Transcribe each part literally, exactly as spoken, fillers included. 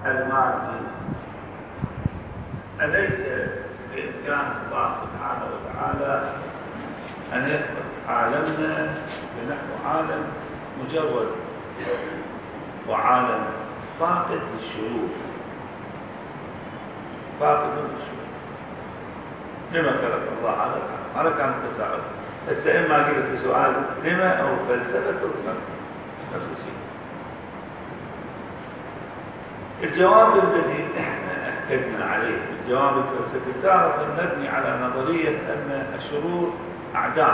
المادي أليس بإمكان الله سبحانه وتعالى أن يخلق عالمنا بنحو عالم مجرد وعالم فاقد للشرور، فاقد للشرور؟ لما خلق الله هذا العالم؟ هذا كان التساؤل. هسه إما قلت في سؤال لما أو فلسفة الخلق نفس الشيء. الجواب الذي احنا اكدنا عليه الجواب الفلسفي تارة نبني على نظرية ان الشرور اعدام،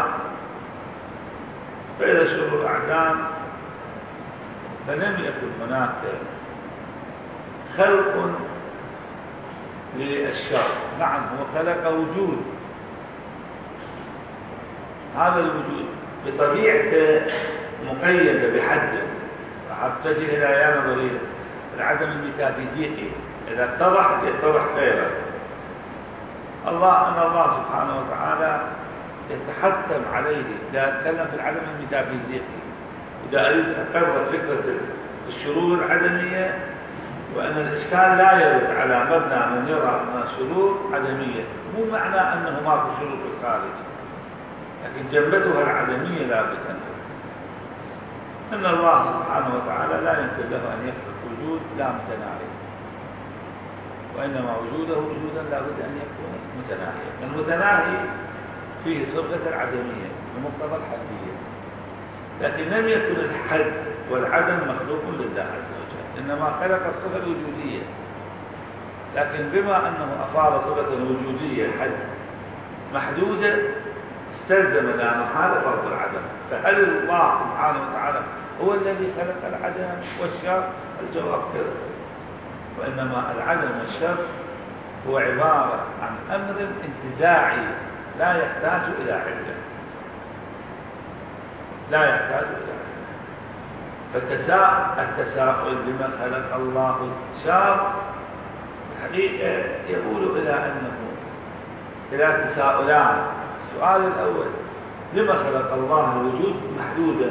فاذا الشرور اعدام فلم يكن هناك خلق للشر. نعم هو خلق وجود، هذا الوجود بطبيعته مقيدة بحده، راح تجي الى يا نظرية العدم الميتافيزيقي، إذا اتضح يتضح خيرا. الله أن الله سبحانه وتعالى يتحتم عليه إذا أتكلم في العدم الميتافيزيقي، إذا أريد أقرر فكرة الشرور العدمية، وأن الإشكال لا يرد على مبنى من يرى أن الشرور عدمية، مو معنى أنه ماكو شرور في الخارج، لكن جنبتها العدمية لا بد أن أن الله سبحانه وتعالى لا يمكن له أن يخلق وجود لا متناهي، وإنما وجوده وجودا لا بد أن يكون متناهيا. المتناهي فيه صفة العدمية بمقتضى الحدية، لكن لم يكن الحد والعدم مخلوق لله عز وجل، إنما خلق الصفة الوجودية، لكن بما أنه أفاض صفة الوجودية حد محدودة استلزم لا محالة فرض العدم. فهل الله سبحانه وتعالى هو الذي خلق العدم والشر؟ الجواب كذا، وإنما العدم والشر هو عبارة عن أمر انتزاعي لا يحتاج إلى علة، لا يحتاج إلى علة. فالتساؤل بما خلق الله الشر الحقيقة يقول إلى أنه إلى تساؤلان. السؤال الأول: لما خلق الله الوجود محدودا؟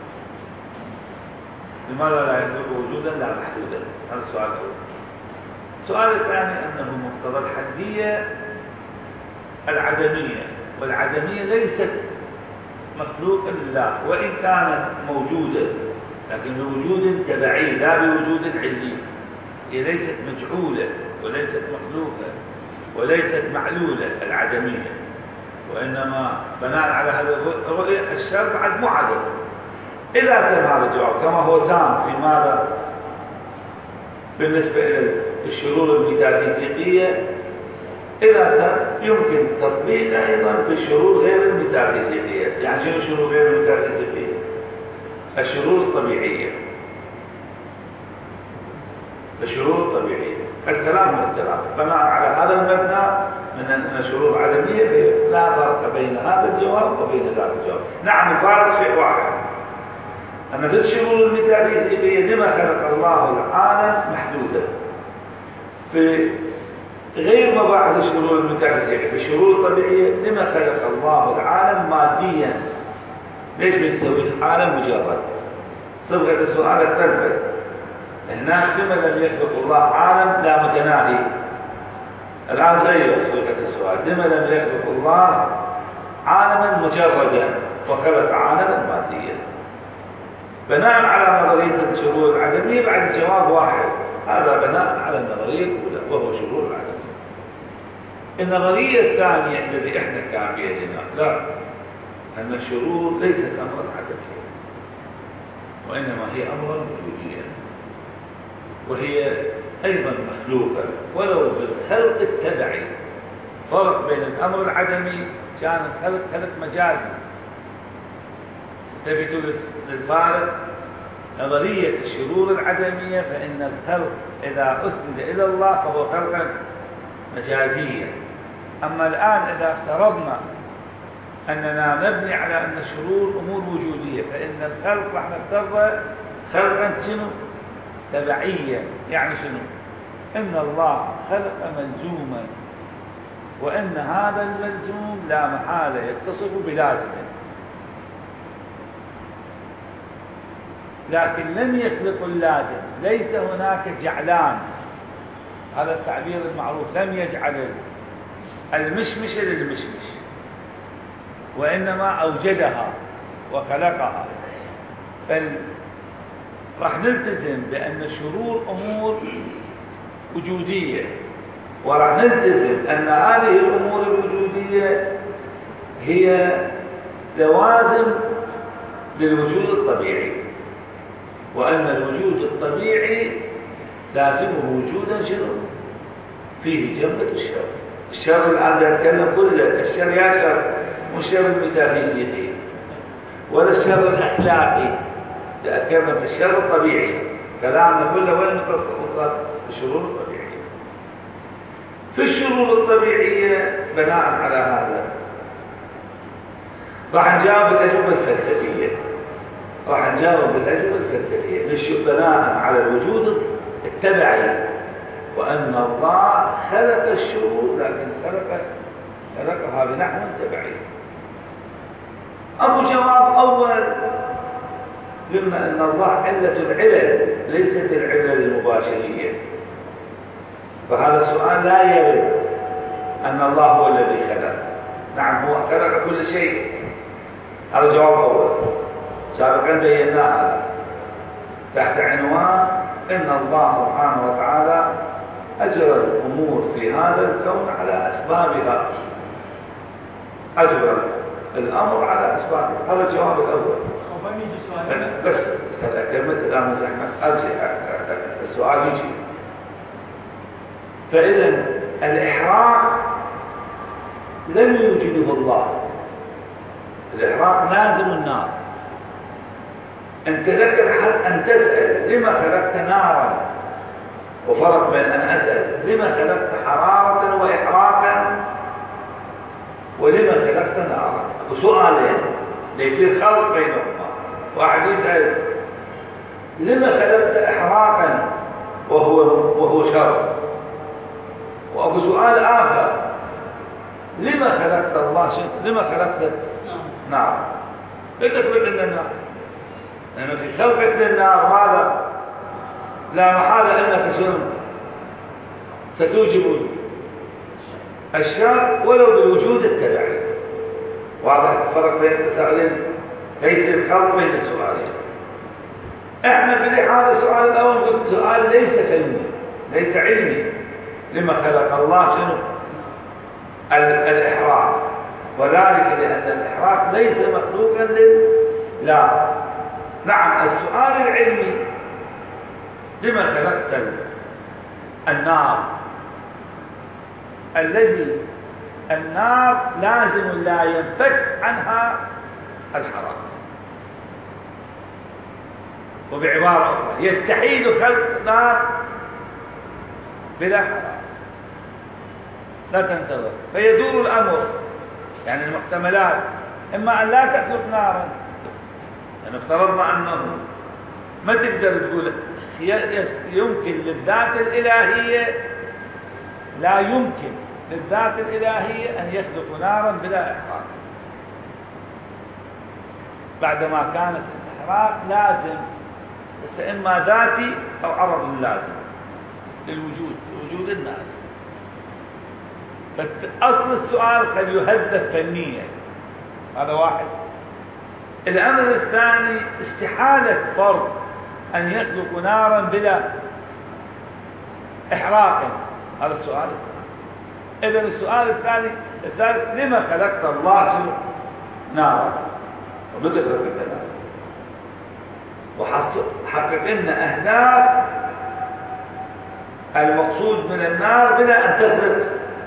لماذا لا يخلق وجودا لا محدودا؟ هذا السؤال الأول. السؤال الثاني أنه مقتضى الحدية العدمية، والعدمية ليست مخلوقا لله، وإن كانت موجودة لكن بوجود تبعي لا بوجود علي. هي ليست مجعولة وليست مخلوقة وليست معلولة العدمية، وإنما بناء على هذه الرؤية الشر بعد مو عدم. إذا كان هذا الجواب كما هو تام في ماذا بالنسبة إلى الشرور الميتافيزيقية، إذا كان يمكن تطبيقه أيضا في الشرور غير الميتافيزيقية. يعني شنو الشرور غير الميتافيزيقية؟ الشرور الطبيعية. الشرور الطبيعية الكلام من الكلام بناء على هذا المبنى من أن الشرور عدمية، لا فرق بين هذا الجواب وبين ذاك الجواب. نعم الفارق شيء واحد، أن في الشرور الميتافيزيقية لما خلق الله العالم محدودا، في غير مباحث الشرور الميتافيزيقية في الشرور الطبيعية لما خلق الله العالم ماديا. ليش بنسوي عالم مجرد؟ صبغة السؤال الثالثة هناك لما لم يخلق الله عالم لا متناهي. الآن غير صيغة السؤال: لما لم يخلق الله عالما مجردا وخلق عالما ماديا؟ بناء على نظرية الشرور العدمية بعد الجواب واحد، هذا بناء على النظرية الأولى وهو شرور العدمية. النظرية الثانية الذي احنا كان بيدنا لا، أن الشرور ليست أمرا عدميا، وإنما هي أمرا وجوديا، وهي أيضا مخلوقة ولو بالخلق التبعي. فرق بين الأمر العدمي كان الخلق خلق مجازي. التفتوا للفارق نظرية الشرور العدمية، فإن الخلق إذا أسند إلى الله فهو خلقا مجازيا. أما الآن إذا افترضنا أننا نبني على أن الشرور أمور وجودية، فإن الخلق راح نفترض خلقا شنو؟ تبعيا. يعني شنو؟ إن الله خلق ملزوما، وإن هذا الملزوم لا محالة يتصف بلازمه، لكن لم يخلق اللازم. ليس هناك جعلان هذا التعبير المعروف، لم يجعل المشمش للمشمش، وإنما أوجدها وخلقها. راح نلتزم بأن الشرور أمور وجودية، وراح نلتزم أن هذه الأمور الوجودية هي لوازم للوجود الطبيعي، وأن الوجود الطبيعي لازمه وجودا شنو؟ فيه جنبة الشر. الشر الآن نتكلم كله، الشر يا شر، مش الشر الميتافيزيقي ولا الشر الأخلاقي، تأثرنا في الشر الطبيعي. كلامنا كله وين متصل؟ الشرور الطبيعية. في الشرور الطبيعية بناء على هذا راح نجاوب الأجوبة الفلسفية، راح نجاوب الأجوبة الفلسفية بناء على الوجود التبعي، وأن الله خلق الشرور لكن خلق خلقها بنحو تبعي. أبو جواب أول، قلنا أن الله علة العلل ليست العلل المباشرية، فهذا السؤال لا يرد أن الله هو الذي خلق. نعم هو خلق كل شيء، هذا جواب أول سابقا بينا هذا تحت عنوان إن الله سبحانه وتعالى أجرى الأمور في هذا الكون على أسبابها، أجرى الأمر على أسبابها. هذا الجواب الأول. بس أستاذ أكمل الآن زحمة أرجع السؤال يجي. فإذا الإحراق لم يوجده الله، الإحراق لازم النار. أنت لك الحق أن تسأل لما خلقت نارا، وفرق بين أن أسأل لما خلقت حرارة وإحراقا ولما خلقت نارا، وسؤالين ليصير خلط بينهما. واحد يسأل لما خلقت إحراقا وهو وهو شر، وأبو سؤال آخر لما خلقت الله شيء، لما خلقت نار؟ ليش تخلق لنا النار؟ لأن في خلقك للنار ماذا؟ لا محالة أنك ستوجب الشر ولو بالوجود التبعي. واضح الفرق بين التساؤلين، ليس الخلط بين السؤالين. احنا بهذا السؤال الأول قلت سؤال ليس فلمي ليس علمي، لما خلق الله شنو؟ الإحراق، وذلك لأن الإحراق ليس مخلوقا لله. نعم السؤال العلمي لما خلقت النار، الذي النار لازم لا ينفك عنها الحرام، وبعبارة أخرى يستحيل خلق نار بلا حرام، لا تنتظر. فيدور الأمر، يعني المحتملات إما أن لا تخلق نارا، يعني افترضنا أنه ما تقدر تقول يمكن للذات الإلهية، لا يمكن للذات الإلهية أن يخلق نارا بلا إحراق، بعدما كانت الإحراق لازم بس إما ذاتي أو عرض لازم للوجود، وجود النار. فأصل السؤال قد يهدف فنيا، هذا واحد. الأمر الثاني استحالة فرض أن يخلق نارا بلا إحراق، هذا السؤال الثاني. إذن السؤال الثاني الثالث لما خلقت الله نارا؟ وبتخلق النار وحقق لنا أهداف المقصود من النار بلا أن تخلق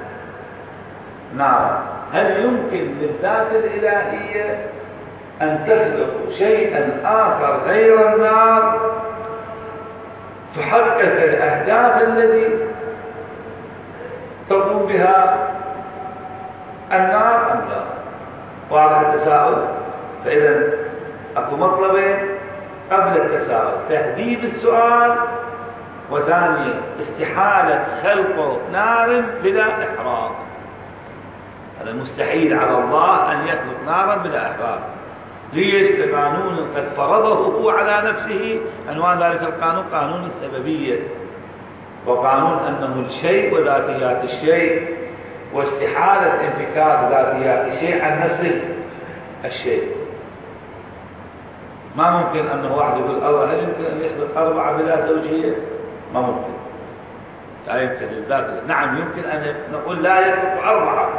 نارا. هل يمكن للذات الإلهية أن تخلق شيئا آخر غير النار تحقق الأهداف التي تقوم بها النار أم لا؟ واضح التساؤل. فإذا أكو مطلبين قبل التساؤل: تهذيب السؤال، وثانيا استحالة خلق نار بلا إحراق. هذا مستحيل على الله أن يخلق نارا بلا إحراق. ليش؟ لقانون قد فرضه هو على نفسه. عنوان ذلك القانون قانون السببية. وقانون أنه الشيء وذاتيات الشيء واستحالة انفكاك ذاتيات الشيء عن نفس الشيء. ما ممكن أنه واحد يقول الله هل يمكن أن يخلق أربعة بلا زوجية؟ ما ممكن، لا يمكن للذات. نعم يمكن أن نقول لا يخلق أربعة،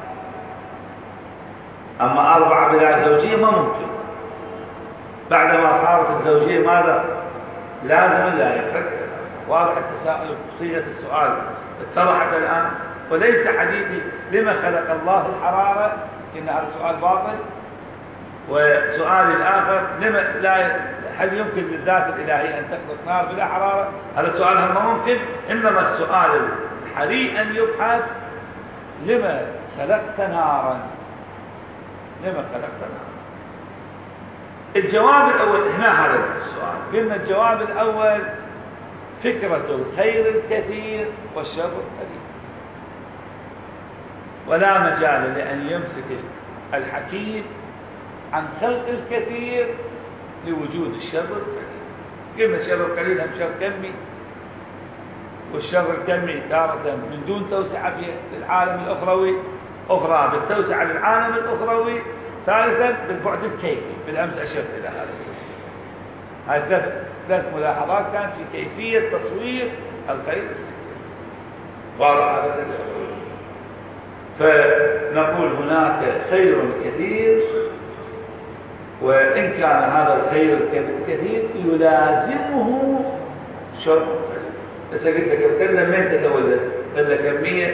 أما أربعة بلا زوجية ما ممكن. بعدما صارت الزوجية ماذا؟ لازم لا يفكر. واضح التساؤل، صيغة السؤال اتضحت الآن. وليس حديثي لما خلق الله الحرارة، إن هذا سؤال باطل. وسؤال الآخر لما لا هل يمكن للذات الإلهية أن تخلق نار بلا حرارة؟ هذا السؤال هم ممكن. إنما السؤال الحري أن يبحث لما خلقت نارا؟ لما خلقت نارا؟ الجواب الأول هنا هذا السؤال قلنا الجواب الأول فكرة الخير الكثير والشر القليل، ولا مجال لأن يمسك الحكيم عن خلق الكثير لوجود الشر القليل. قلنا الشر القليل هم شر كمي، والشر الكمي تارة من دون توسعة في العالم الأخروي، أخرى بالتوسعة للعالم الأخروي، ثالثا بالبعد الكيفي. بالأمس أشرت إلى هذا. هذه ثلاث ثلاث ملاحظات كانت في كيفية تصوير الخير. واضح هذا؟ فنقول هناك خير كثير، وإن كان هذا الخير الكثير يلازمه شر قليل. بس قلت لك الكلمة من تتولد؟ قلنا كمية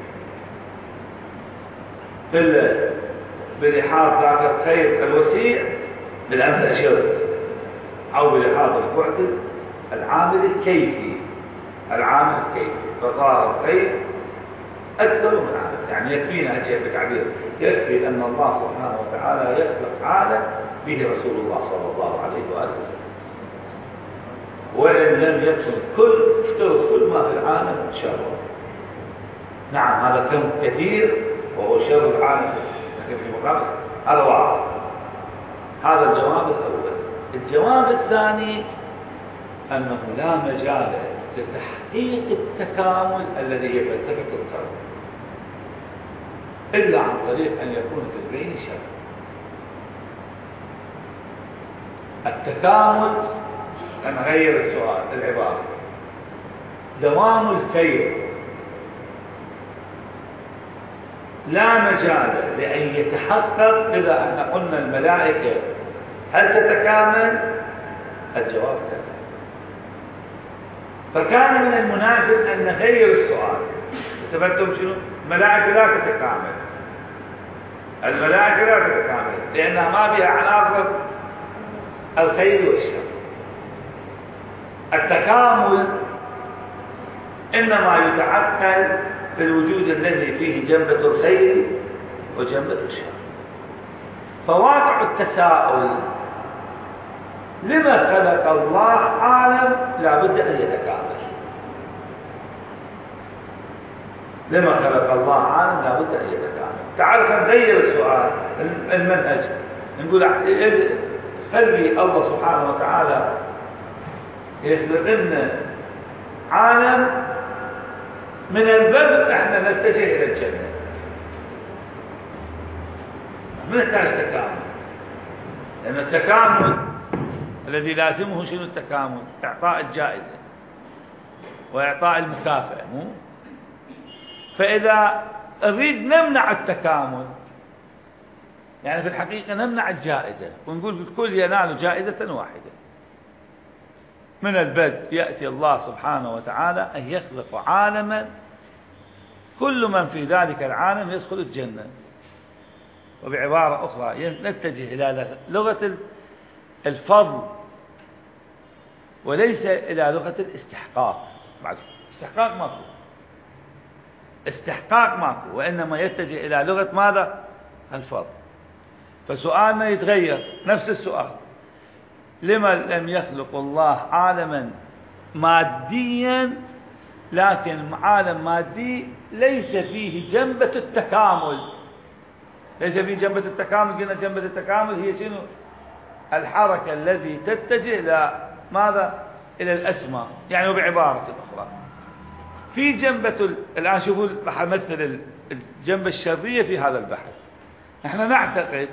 في بلحاظ ذاك الخير الوسيع بالأمس أشرت، أو بلحاظ البعد العامل الكيفي، العامل الكيفي. فصار الخير أكثر من عامل. يعني يكفينا أشياء بتعبير، يكفي أن الله سبحانه وتعالى يخلق عالم به رسول الله صلى الله عليه وآله وسلم، وإن لم يكن كل افترض كل ما في العالم شر. نعم هذا كم كثير وهو شر العالم، لكن في مقابل هذا واحد. هذا الجواب الأول. الجواب الثاني أنه لا مجال لتحقيق التكامل الذي هي فلسفة الخلق إلا عن طريق أن يكون في البين شر. التكامل، أنا أغير السؤال العبارة، دوام الخير لا مجال لأن يتحقق إذا احنا قلنا الملائكة هل تتكامل؟ الجواب لا. فكان من المناسب أن نغير السؤال. تفهمتم شنو؟ الملائكة لا تتكامل، الملائكة لا تتكامل لأنها ما بها عناصر الخير والشر. التكامل إنما يتعقل في الوجود الذي فيه جنبة الخير وجنبة الشر. فواقع التساؤل لما خلق الله عالم لا بد أن يتكامل؟ لما خلق الله عالم لا بد أن يتكامل؟ تعال نغير السؤال المنهج، نقول خلي الله سبحانه وتعالى يخلق لنا عالم من الباب احنا نتجه الى الجنه، ما نحتاج تكامل. لان التكامل الذي لازمه شنو؟ التكامل اعطاء الجائزه واعطاء المكافاه، مو؟ فاذا نريد نمنع التكامل يعني في الحقيقه نمنع الجائزه ونقول الكل ينال جائزه واحده. من البدء يأتي الله سبحانه وتعالى أن يخلق عالما كل من في ذلك العالم يدخل الجنة. وبعبارة أخرى نتجه إلى لغة الفضل وليس إلى لغة الاستحقاق. استحقاق ماكو، استحقاق ماكو، وإنما يتجه إلى لغة ماذا؟ الفضل. فسؤالنا يتغير، نفس السؤال، لما لم يخلق الله عالما ماديا لكن عالم مادي ليس فيه جنبة التكامل؟ ليس فيه جنبة التكامل. قلنا جنبة التكامل هي شنو؟ الحركة التي تتجه إلى ماذا؟ إلى الأسماء. يعني وبعبارة أخرى في جنبة الآن شوفوا راح أمثل الجنبة الشرية في هذا البحث. نحن نعتقد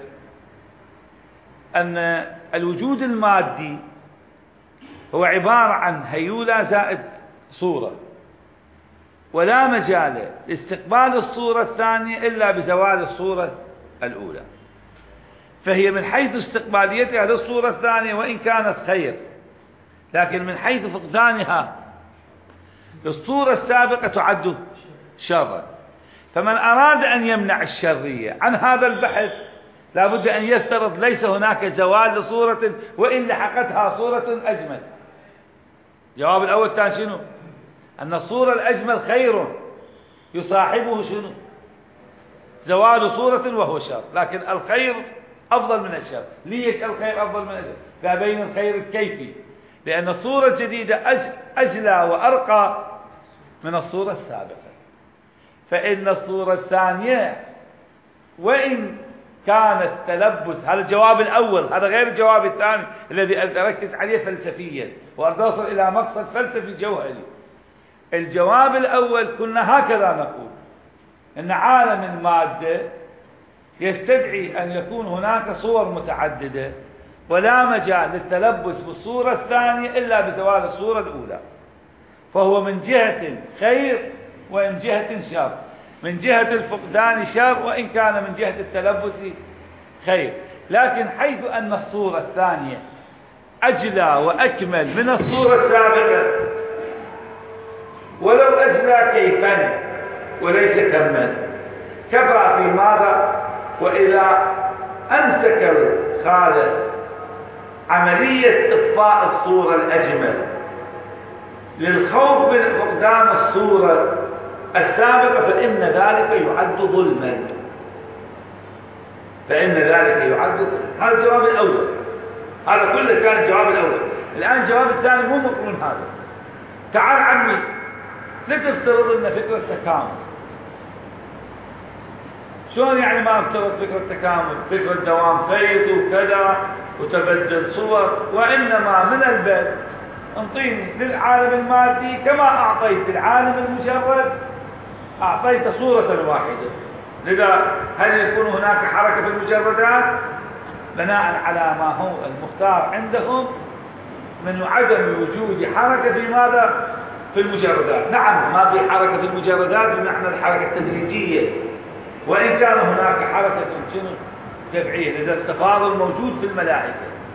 أن الوجود المادي هو عبارة عن هيولة زائد صورة، ولا مجال لاستقبال الصورة الثانية إلا بزوال الصورة الأولى. فهي من حيث استقباليتها للصورة الثانية وإن كانت خير، لكن من حيث فقدانها للصورة السابقة تعد شرا. فمن أراد أن يمنع الشرية عن هذا البحث لابد أن يفترض ليس هناك زوال لصورة وإن لحقتها صورة أجمل. الجواب الأول كان شنو؟ أن الصورة الأجمل خير يصاحبه شنو؟ زوال صورة وهو شر، لكن الخير أفضل من الشر. ليش الخير أفضل من الشر؟ لا بين الخير الكيفي، لأن الصورة الجديدة أجلى وأرقى من الصورة السابقة. فإن الصورة الثانية وإن كانت تلبس، هذا الجواب الأول، هذا غير الجواب الثاني الذي أركز عليه فلسفيا وأريد أصل إلى مقصد فلسفي جوهري. الجواب الأول كنا هكذا نقول أن عالم المادة يستدعي أن يكون هناك صور متعددة ولا مجال للتلبس بالصورة الثانية إلا بزوال الصورة الأولى. فهو من جهة خير ومن جهة شر، من جهة الفقدان شر وإن كان من جهة التلبس خير. لكن حيث أن الصورة الثانية أجلى وأكمل من الصورة السابقة، ولو أجلى كيفا وليس كما، كفى في ماذا؟ وإذا أمسك الخالق عملية إطفاء الصورة الأجمل للخوف من فقدان الصورة السابقة فإن ذلك يعد ظلما. فإن ذلك يعد ظلما. هذا الجواب الأول، هذا كله كان الجواب الأول. الآن الجواب الثاني مو مقرون هذا. تعال عمي، لا تفترض أن فكرة تكامل. شلون يعني ما افترض فكرة تكامل؟ فكرة دوام فيض وكذا وتبدل صور، وإنما من البدء انطيني للعالم المادي كما أعطيت العالم المجرد، أعطيت صورة واحدة. لذا هل يكون هناك حركة في المجردات؟ بناء على ما هو المختار عندهم من عدم وجود حركة في ماذا؟ في المجردات. نعم ما في حركة في المجردات بمعنى الحركة التدريجية، وإن كان هناك حركة شنو؟ دفعية. لذا التفاضل موجود في الملائكة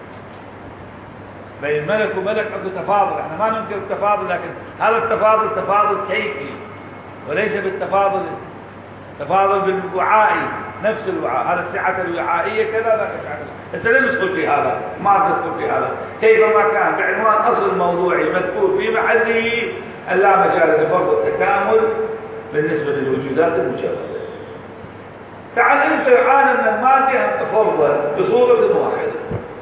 بين ملك وملك، عنده تفاضل. احنا ما ننكر التفاضل، لكن هذا التفاضل تفاضل كيفي وليس بالتفاضل تفاضل بالوعائي، نفس الوعاء. هذا السعة الوعائية كذا لا سعة. انت لا ندخل في هذا، ما ندخل في هذا. كيفما كان بعنوان اصل موضوعي مذكور في محله ان لا مجال لفرض التكامل بالنسبة للوجودات المجردة. تعال انت العالم المادي فرضا بصورة واحدة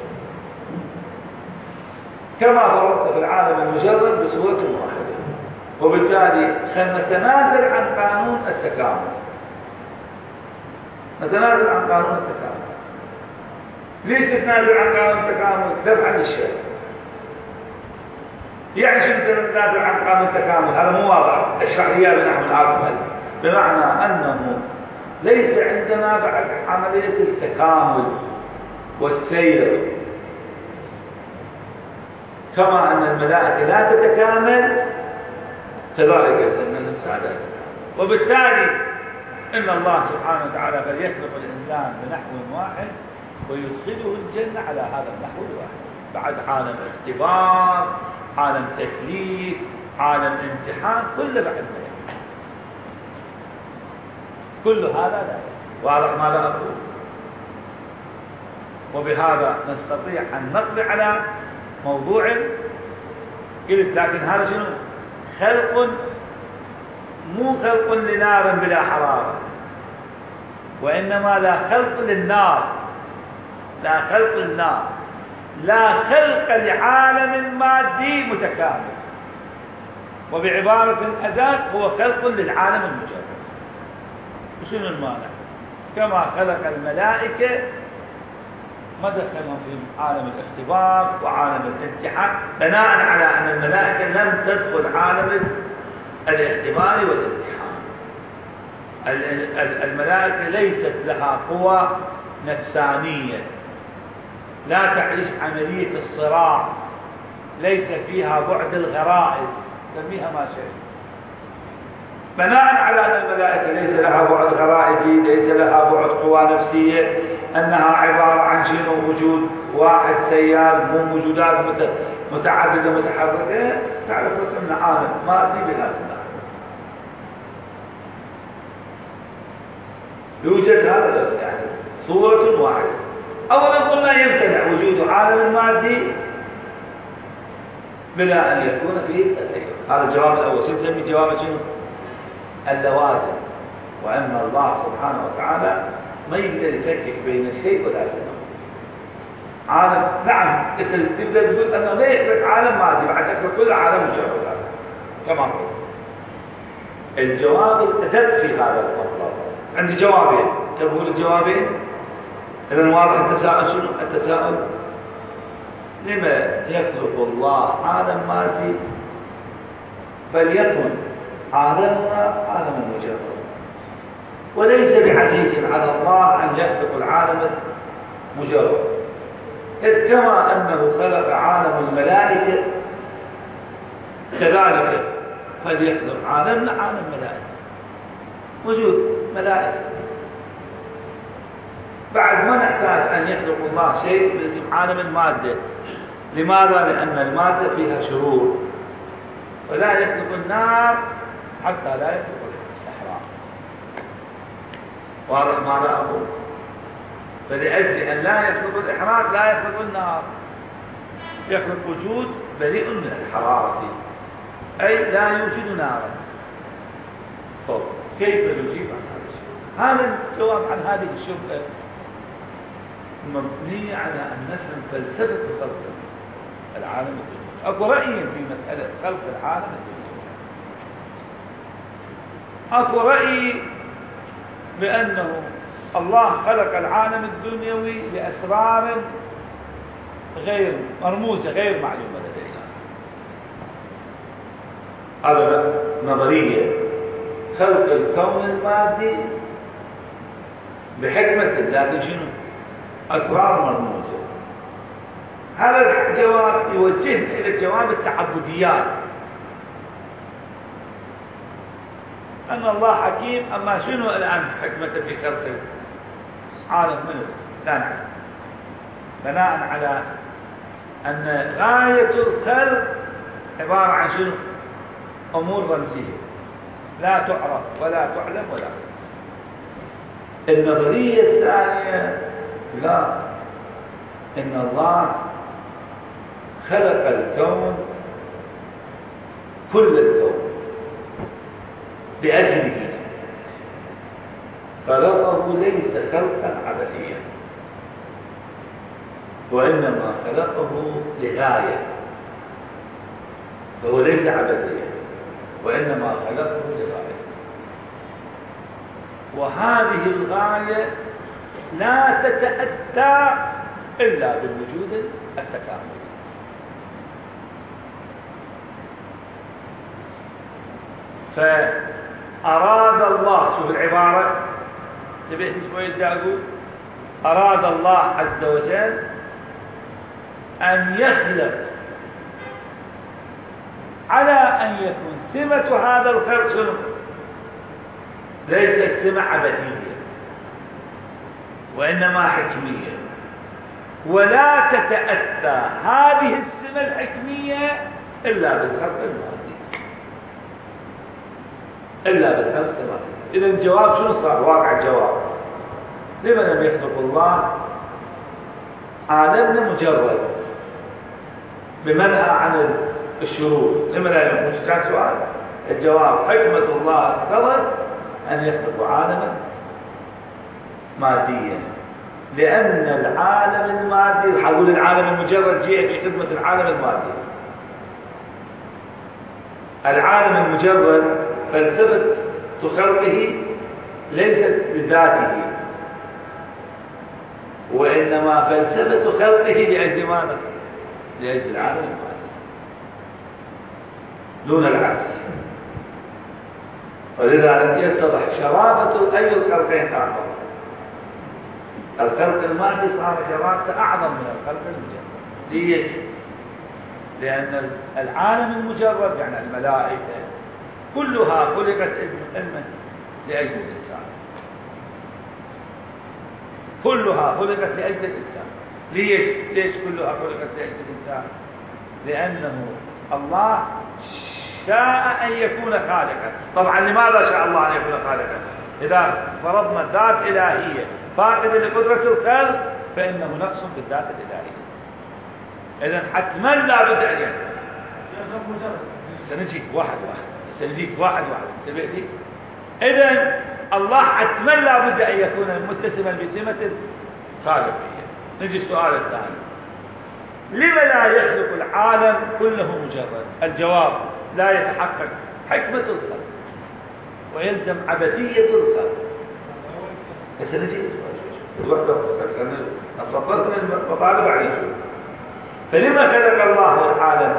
كما فرضت في العالم المجرد بصورة واحدة، وبالتالي خلينا نتنازل عن قانون التكامل. نتنازل عن قانون التكامل. ليش تتنازل عن قانون التكامل؟ دفعا للشيء. يعني شو تتنازل عن قانون التكامل؟ هذا مو واضح. اشرح لي اياه بنحو اكمل. بمعنى انه ليس عندنا بعد عملية التكامل والسير، كما أن الملائكة لا تتكامل كذلك أن الإنسان لا يتكامل. وبالتالي إن الله سبحانه وتعالى بل يخلق الإنسان بنحو واحد ويدخله الجنة على هذا النحو الواحد. بعد عالم اختبار، عالم تكليف، عالم امتحان، كله بعد ذلك. كل هذا لا. واضح ماذا أقول؟ وبهذا نستطيع أن نطلع على موضوع قلت، لكن هذا شنو؟ خلق، مو خلق لنار بلا حرارة، وإنما لا خلق للنار، لا خلق للنار، لا خلق لعالم مادي متكامل. وبعبارة أداة هو خلق للعالم المجرد. شنو المانع؟ كما خلق الملائكة ما دخلهم في عالم الاختبار وعالم الامتحان، بناء على أن الملائكة لم تدخل عالم الاختبار والامتحان. الملائكة ليست لها قوى نفسانية، لا تعيش عملية الصراع، ليس فيها بعد الغرائز، سميها ما شئت. بناء على أن الملائكة ليس لها بعد غرائزي، ليس لها بعد قوى نفسية، أنها عبارة عن شنو؟ وجود واحد سيال، مو موجودات متعددة متحركة، تعرف أن عالم مادي بهذا النحو. يوجد هذا يعني صورة واحدة. أولا قلنا يمتنع وجود عالم مادي بلا أن يكون فيه تغير. هذا الجواب الأول. سنسمي جواب شنو؟ اللوازم. وأن الله سبحانه وتعالى ما يقدر يفكك بين الشيء والآخر. عالم نعم تبدأ تقول أنه لا يخلق عالم مادي بعد أخلق كل عالم مجرد كما قلت. الجواب الأدق في هذا المطلب عندي جوابين. تقول الجوابين إذن واضح التساؤل شنو؟ التساؤل لما يخلق الله عالم مادي فليكن عالمنا عالم مجرد، وليس بعزيز على الله أن يخلق العالم مجرد، إذ كما أنه خلق عالم الملائكة كذلك فليخلق عالمنا عالم ملائكة. وجود ملائكة بعد ما نحتاج أن يخلق الله شيء باسم عالم المادة. لماذا؟ لأن المادة فيها شرور، ولا يخلق النار حتى لا يخلق الإحراق. واضح ماذا أقول؟ فلأجل أن لا يخلق الإحراق لا يخلق النار، يخلق وجود بريء من الحرارة، أي لا يوجد نارا. طب كيف نجيب عن هذا الشيء؟ هذا الجواب عن هذه الشبهة مبنية على أن نفهم فلسفة خلق العالم الدنيوي. أكو رأي في مسألة خلق العالم الدنيوي. أكو رأي بأنه الله خلق العالم الدنيوي لأسرار غير مرموزة غير معلومة لدينا. هذا نظرية خلق الكون المادي بحكمة، لكن شنو؟ أسرار مرموزة. هذا الجواب يوجهنا إلى جواب التعبديات، أن الله حكيم، أما شنو الآن حكمته في خلق عالم منه لا نعلم، بناء على أن غاية الخلق عبارة عن شنو؟ أمور رمزية لا تعرف ولا تعلم ولا. النظرية الثانية لا، إن الله خلق الكون كل الكون بأجله، خلقه ليس خلقا عبثيا، وإنما خلقه لغاية، فهو ليس عبثيا وإنما خلقه لغاية. وهذه الغاية لا تتأتى إلا بالوجود التكاملي. فأراد الله، شوف العبارة تبعت شوية أقول، أراد الله عز وجل أن يخلق على أن يكون سمة هذا الخلق شنو؟ ليست سمة عبثية وإنما حكمية، ولا تتأتى هذه السمة الحكمية إلا بالخلق المادي، إلا بالخلق المادي. إذا الجواب شنو صار؟ واقع الجواب لما لم يخلق الله عالمنا مجرد بمنع عن الشرور؟ لما لا يكون؟ كان سؤال. الجواب حكمة الله اقتضت أن يخلق عالما ماديا، لأن العالم المادي، حقول العالم المجرد جاء في خدمة العالم المادي. العالم المجرد فلسفة خلقه ليست لذاته، وإنما فلسفة خلقه لأجل ماذا؟ لأجل العالم المادي دون العكس. ولذلك يتضح شرافة أي الخلقين أعظم. الخلق المادي صار شرافته أعظم من الخلق المجرد. ليش؟ لأن العالم المجرد يعني الملائكة كلها خلقت علما لأجل الإنسان، كلها خلقت لأجل الإنسان. ليش؟ ليش كلها خلقت لأجل الإنسان؟ لأنه الله شاء أن يكون خالقا. طبعا لماذا شاء الله أن يكون خالقا؟ إذا فرضنا ذات إلهية فاقدة لقدرة الخلق فإنه نقص بالذات الإلهية. إذن حتما لا بد أن يكون. سنجيك واحد واحد سنجيك واحد واحد انتبه لي. إذن الله حتما لا بد أن يكون متسما بسمة خالقية. نجي السؤال الثاني: لما لا يخلق العالم كله مجرد؟ الجواب: لا يتحقق حكمة الخلق ويلزم عبثية الخلق. بس نجي نصفصنا المطالب عليه. فلما خلق الله العالم؟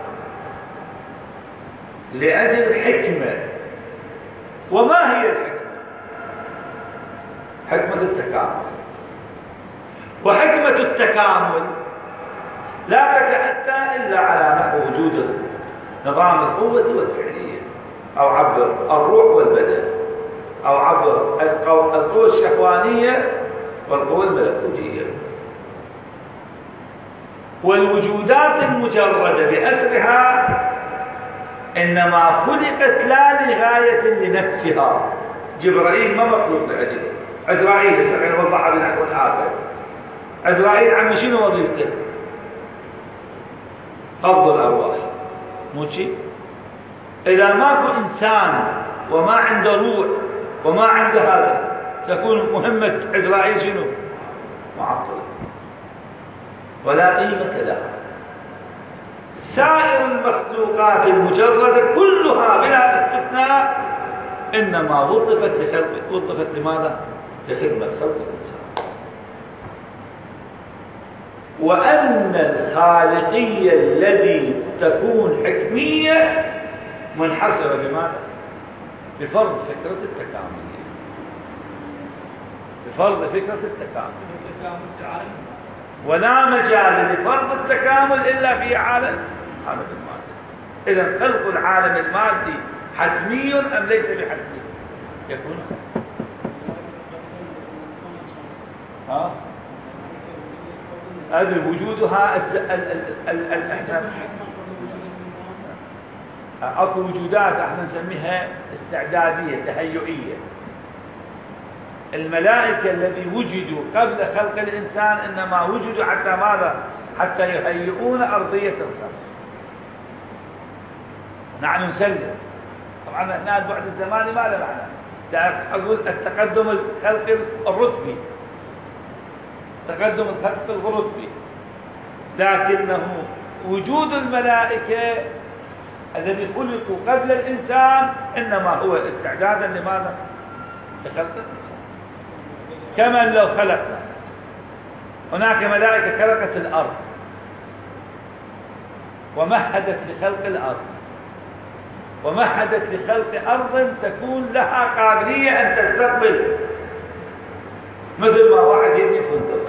لأجل حكمة. وما هي الحكمة؟ حكمة التكامل. وحكمة التكامل لا تتأتى إلا على نحو وجود نظام القوة والفعلية، أو عبر الروح والبدن، أو عبر القوة الشهوانية والقوة الملكوتية. والوجودات المجردة بأسرها إنما خلقت لا لغاية لنفسها. جبرائيل ما مخلوق لأجله. عزرائيل يستطيع وضعها بنحو آخر. عزرائيل عم شنو وظيفته؟ قبض الأرواح، مو شيء؟ إذا ماكو إنسان وما عنده روح وما عنده هذا تكون مهمة عزرائيل شنو؟ معطلة ولا قيمة لها. سائر المخلوقات المجردة كلها بلا استثناء إنما وظفت لخلق وظفت لماذا؟ لخدمة خلق الإنسان. وأن الخالقية التي تكون حكمية منحصرة بماذا؟ بفرض فكرة التكامل. بفرض فكرة التكامل. ولا مجال لفرض التكامل إلا في عالم عالم المادة. إذا خلق العالم المادي حتمي أم ليس بحتمي؟ يكون ها أدري وجودها احنا اكو وجودات احنا نسميها استعدادية تهيئية. الملائكة الذي وجدوا قبل خلق الإنسان إنما وجدوا حتى ماذا؟ حتى يهيئون أرضية الخلق. نحن نسلم. طبعا هنا البعد الزماني ما له معنى. أقول التقدم الخلقي الرتبي، تقدم الخلق الرتبي، لكنه وجود الملائكة الذي خلقوا قبل الإنسان إنما هو استعدادا لماذا؟ لخلق الإنسان. كما لو خلقنا هناك ملائكة خلقت الأرض ومهدت لخلق الأرض، ومهدت لخلق أرض تكون لها قابلية أن تستقبل، مثل ما واحد يبني فندق.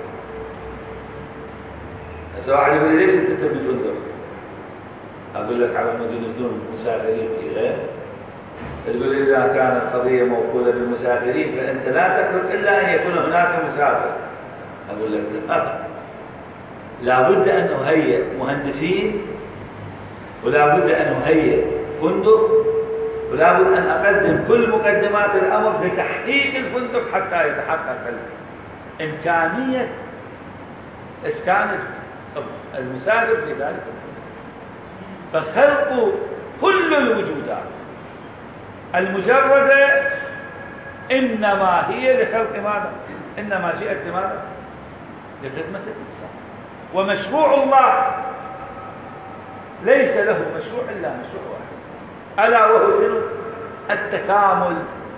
هسه واحد يقول لي ليش أنت تبني فندق؟ أقول لك على مود ينزلون المسافرين فيها. تقول لي إذا كانت القضية موكولة بالمسافرين فأنت لا تخلق إلا أن يكون هناك مسافر. أقول لك لا، لابد أن أهيئ مهندسين، ولابد أن أهيئ فندق، ولابد أن أقدم كل مقدمات الأمر لتحقيق الفندق حتى يتحقق إمكانية إسكان المسافر في ذلك الفندق. فخلق كل الوجودات المجردة إنما هي لخلق ماذا؟ إنما جاءت لماذا؟ لخدمة الإنسان. ومشروع الله ليس له مشروع إلا مشروع واحد، ألا وهو شنو؟ التكامل.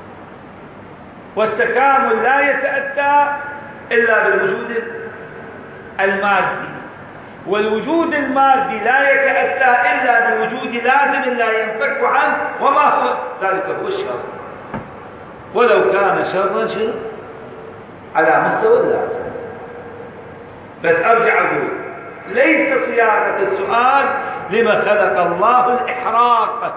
والتكامل لا يتأتى إلا بالوجود المادي، والوجود المادي لا يتأتى إلا بوجود لازم لا ينفك عنه وما هو ذلك هو الشر، ولو كان شرا شر على مستوى اللازم. بس أرجع أقول ليس صياغة السؤال لما خلق الله الإحراق،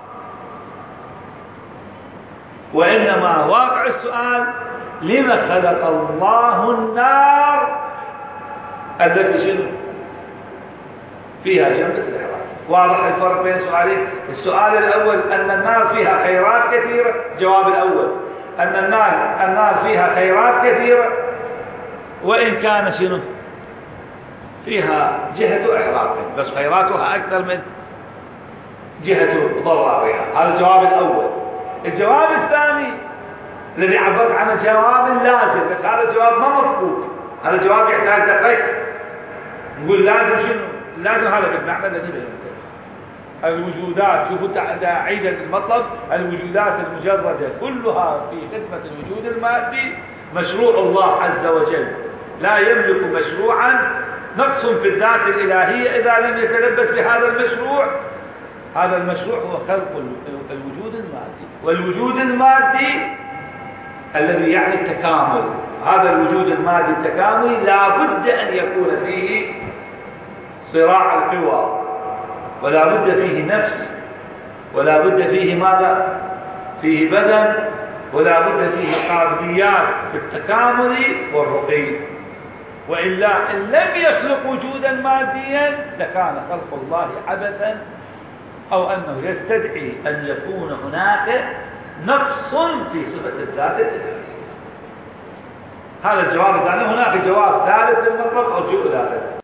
وإنما واقع السؤال لما خلق الله النار التي شنو فيها جنة الإحراق. واضح الفرق بين سؤالين؟ السؤال الأول أن النار فيها خيرات كثيرة، جواب الأول أن النار النار فيها خيرات كثيرة وإن كان شنو فيها جهة إحراق، بس خيراتها أكثر من جهة ضررها. هذا الجواب الأول. الجواب الثاني الذي عبرت عنه جواب لازم، بس هذا الجواب ما مفقود، هذا الجواب يحتاج دقيق. نقول لازم شنو؟ لازم هذا بالمعنى الذي بينه الوجودات. شوفوا أعيد المطلب، الوجودات المجردة كلها في خدمة الوجود المادي مشروع الله عز وجل، لا يملك مشروعا نقص في الذات الإلهية إذا لم يتلبس بهذا المشروع. هذا المشروع هو خلق الوجود المادي، والوجود المادي الذي يعني التكامل. هذا الوجود المادي التكاملي لا بد أن يكون فيه صراع القوى، ولا بد فيه نفس، ولا بد فيه ماذا؟ فيه بدن، ولا بد فيه قابليات في التكامل والرقي. وإلا إن لم يخلق وجودا ماديا لكان خلق الله عبثا، أو أنه يستدعي أن يكون هناك نقص في صفة الذات الإلهية. هذا الجواب الثاني. هناك جواب ثالث للمطلب أرجو إلى ذلك.